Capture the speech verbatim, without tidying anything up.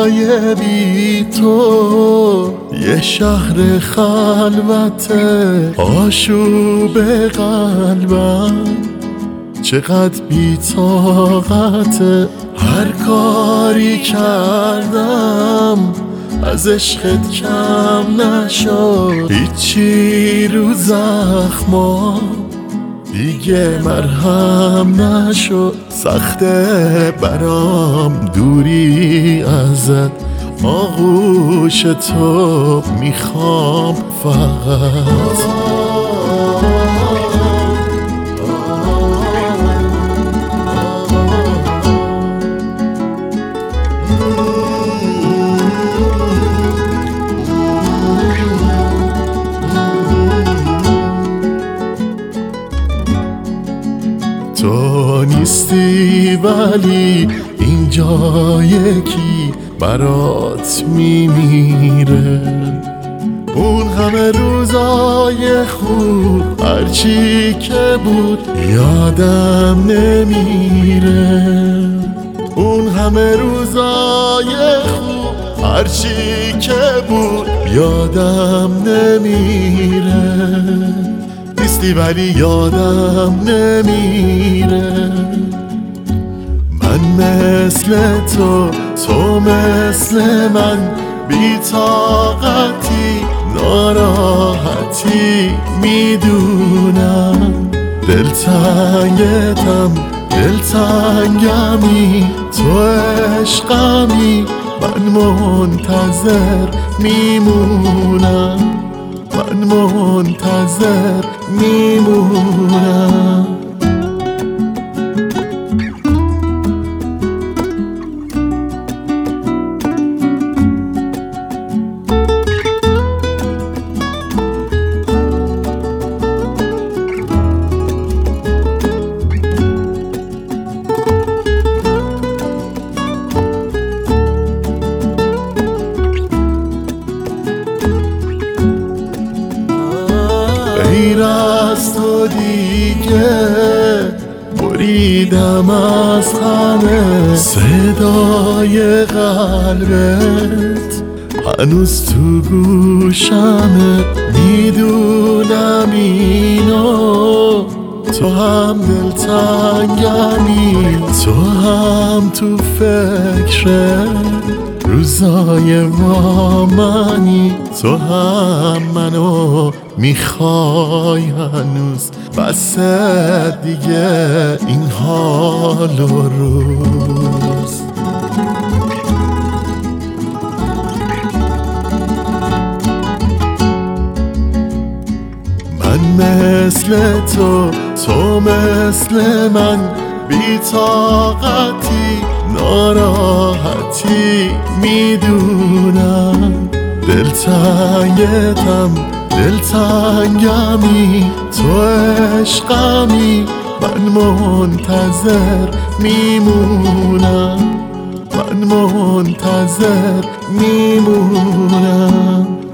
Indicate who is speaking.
Speaker 1: دنیای بی تو یه شهر خلوته، آشوب قلبم چقدر بی طاقته. هر کاری کردم از عشقت کم نشد، هیچی رو زخما دیگه مرهم نشد. سخته برام دوری ازت، آغوش تو میخوام فقط. تو نیستی ولی اینجا یکی برات میمیره، اون همه روزای خوب هرچی که بود یادم نمیره. اون همه روزای خوب هرچی که بود یادم نمیره. نیستی ولی یادم نمیره. من مثل تو، تو مثل من، بی طاقتی ناراحتی میدونم. دلتنگتم دلتنگمی، تو عشقمی، من منتظر میمونم، من منتظر میمونم. غیر از تو دیگه بریدم از همه، صدای قلبت هنوز تو گوشمه. میدونم اینو، تو هم دلتنگمی، تو هم تو فکر روزای ما منی، تو هم منو میخوای هنوز. بس دیگه این حال و روز. من مثل تو، تو مثل من، بی طاقتی ناراحتی میدونم. دلتنگتم دلتنگمی، تو عشقمی، من منتظر میمونم، من منتظر میمونم.